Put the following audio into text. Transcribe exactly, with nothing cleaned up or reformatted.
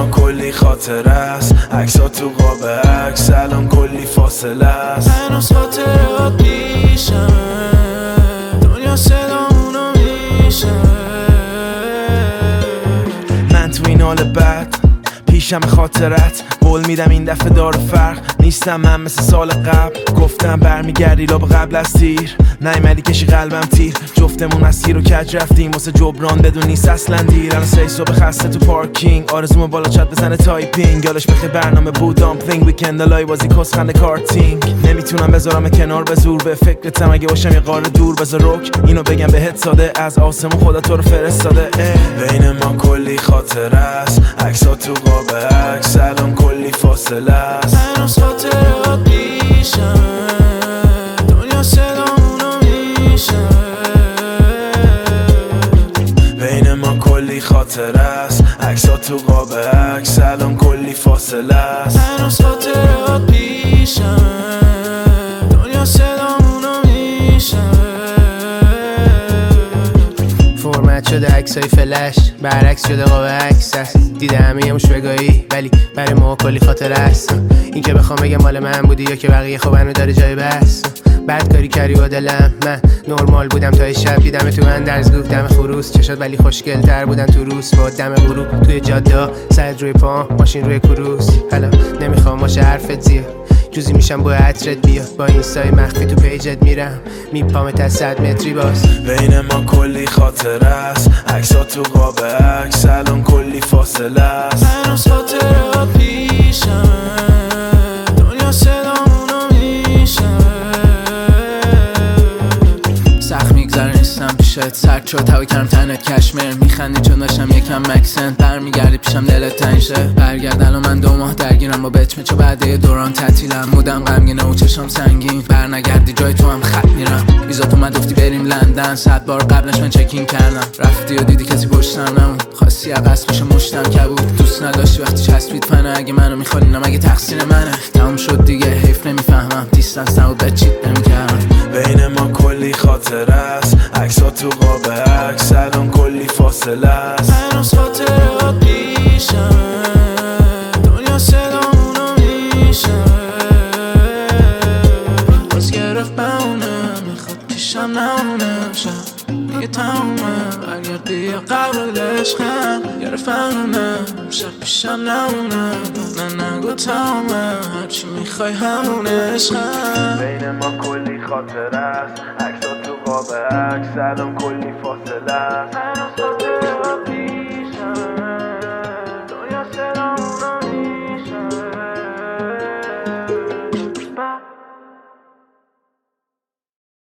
ما کلی خاطره است، عکس‌ها تو قاب عکس الان کلی فاصله است. هنوز خاطرات پیشمه، دنیا صدامونو میشنوه. من تو این حال بد پیشم خاطرت قول میدم این دفعه داره فرق نیستم من مثل سال قبل. گفتم برمیگردی لاب قبل از تیر، نیومدی کشی قلبم تیر. جفتمون از تیر و کج رفتیم واسه جبران بدون نیست اصلا دیر. الان سه صبح خسته تو پارکینگ، آرزومو بالا چت بزنه تایپینگ. یادش بخیر برنامه بود دامپلینگ، ویکند لای بازی کسخنده کارتینگ. نمیتونم بذارم کنار به زور، به فکرتم اگه باشم یه قاره دور. بذار رک اینو بگم بهت ساده، از آسمون خدا تو رو فرستاده. بین ما کلی خاطره است، عکس‌ها تو قاب عکس الان کلی فاصله است. هنوز خاطرات پیشمه، دنیا صدامونو میشنوه. بین ما کلی خاطره است، عکس‌ها تو قاب عکس الان کلی فاصله است. هنوز خاطرات پیشمه، دنیا صدامونو میشنوه. فرمت شده عکسای فلش، برعکس شده قاب عکس است. دیده همه یموش بگاهی ولی برای ما کلی خاطره است. این که بخوام بگم مال من بودی یا که بقیه خب هنو داره جای بس. بعد کاری کردی با دلم، من نرمال بودم تا شب دیدم تو اندرزگو دم خروس. چشات ولی خوشگل تر بودن تو روز با دم غروب توی جاده. سرت روی پا ماشین روی کروس، حالا نمیخوام باشه حرفت زیاد، جوزی میشم با عطرت بیاد. با اینستای مخفی تو پیجت میرم میپامت از صد متری باز. بین ما کلی خاطره است، عکس‌ها تو قاب عکس الان کلی فاصله است. هنوز خاطرات پیشمه، دنیا صدامونو میشنوه. سخت میگذره نیستم پیشت، سرد شد هوا کردم تنت کشمیر. میخندی چون داشتم یکم مکسنت، برمیگردی پیشم دلت تنگ شه. برگرد الان من دو ماه درگیرم با بچمه، چو بعد یه دوران تعطیلم. مودم غمگینه و چشام سنگین، برنگردی جای تو هم خط میرم. ویزا تو من گفتی بریم لندن، صد بار قبلش من چکین کردم. رفتی و دیدی کسی پشتم نمون، خواستی عقص بشه مشتم کبود. دوست نداشتی وقتی چسبید فنه، اگه منو میخوانی نم اگه تقصیر منه. تموم شد دیگه حیف نمیفهمم، دیستنس نبود بچیت نمیکردم. بین ما کلی خاطره است، عکس‌ها تو قاب عکس الان کلی فاصله است. هنوز خاطرات پیشمه، دنیا صدامونو میشنوه. باز گرفت بمونه، میخواد پیشم نمونه. شب میگه تمومه، برگردی یا قبل عشقم. گرفت بمونه، شب پیشم نمونه. نه نگو تمومه، هرچی میخوای همونه عشقم. بین ما کلی خاطره است، عکس‌ها تو قاب عکس الان کلی فاصله است.